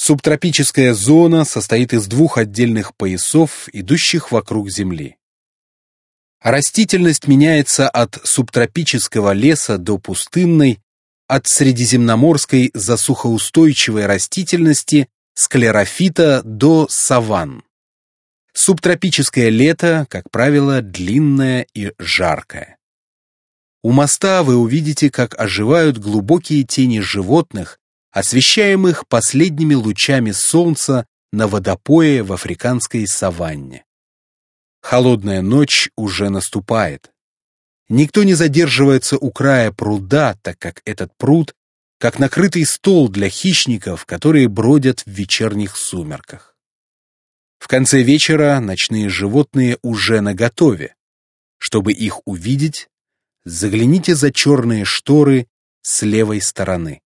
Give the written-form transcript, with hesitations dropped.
Субтропическая зона состоит из двух отдельных поясов, идущих вокруг Земли. Растительность меняется от субтропического леса до пустынной, от средиземноморской засухоустойчивой растительности, склерофита до саванн. Субтропическое лето, как правило, длинное и жаркое. У моста вы увидите, как оживают глубокие тени животных, освещаемых последними лучами солнца на водопое в африканской саванне. Холодная ночь уже наступает. Никто не задерживается у края пруда, так как этот пруд как накрытый стол для хищников, которые бродят в вечерних сумерках. В конце вечера ночные животные уже наготове. Чтобы их увидеть, загляните за черные шторы с левой стороны.